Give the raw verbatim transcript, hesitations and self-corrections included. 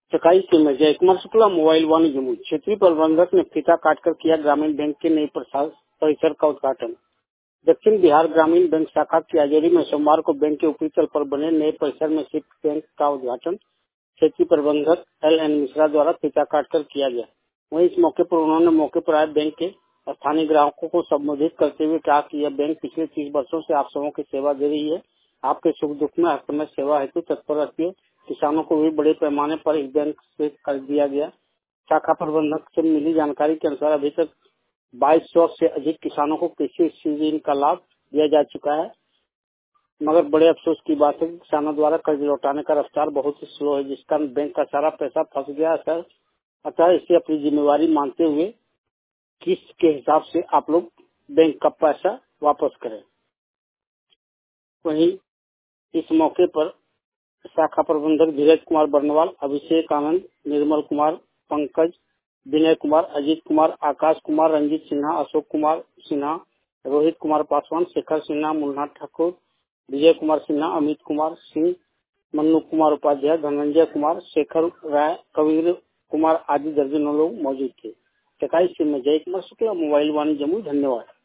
चकाई के में जय कुमार शुक्ला मोबाइल वाणी जमुई क्षेत्रीय प्रबंधक ने फीता काटकर किया ग्रामीण बैंक के नए परिसर का उद्घाटन। दक्षिण बिहार ग्रामीण बैंक शाखा की हाजिरी में सोमवार को बैंक के ऊपरी तल पर बने नए परिसर में स्थित बैंक का उद्घाटन क्षेत्रीय प्रबंधक एल एन मिश्रा द्वारा फीता काटकर किया गया। वहीं इस मौके पर उन्होंने मौके पर आए बैंक के स्थानीय ग्राहकों को संबोधित करते हुए कहा कि यह बैंक पिछले तीस वर्षों से आप सबों की सेवा दे रही है। आपके सुख दुख में हर समय सेवा हेतु तत्पर रहती है। किसानों को भी बड़े पैमाने पर इस बैंक से कर दिया गया। शाखा प्रबंधक से मिली जानकारी के अनुसार अभी तक बाईस सौ से अधिक किसानों को कृषि ऋण का लाभ दिया जा चुका है, मगर बड़े अफसोस की बात है कि किसानों द्वारा कर्ज लौटाने का रफ्तार बहुत ही स्लो है, जिस कारण बैंक का सारा पैसा फंस गया है। अतः इसे अपनी जिम्मेवारी मानते हुए किस्त के हिसाब से आप लोग बैंक का पैसा वापस करें। वहीं इस मौके पर शाखा प्रबंधक धीरज कुमार बर्नवाल, अभिषेक आनंद, निर्मल कुमार, पंकज, विनय कुमार, अजीत कुमार, आकाश कुमार, रंजीत सिन्हा, अशोक कुमार सिन्हा, रोहित कुमार पासवान, शेखर सिन्हा, मुन्ना ठाकुर, विजय कुमार सिन्हा, अमित कुमार सिंह, मन्नू कुमार उपाध्याय, धनंजय कुमार, शेखर राय, कबीर कुमार आदि दर्जनों लोग मौजूद थे। चकाई से मैं जय कुमार शुक्ला मोबाइल वाणी जमुई। धन्यवाद।